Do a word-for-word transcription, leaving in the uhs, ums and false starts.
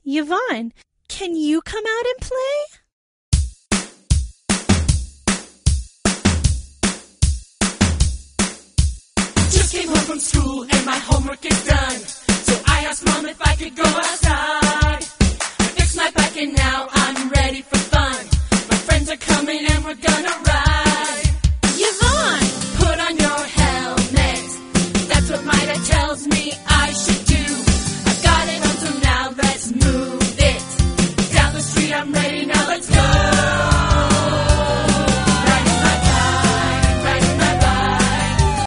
Yvonne, can you come out and play? Just came home from school and my homework is done. So I asked Mom if I could go outside. I fixed my bike and now I'm ready for fun. My friends are coming and we're gonna ride.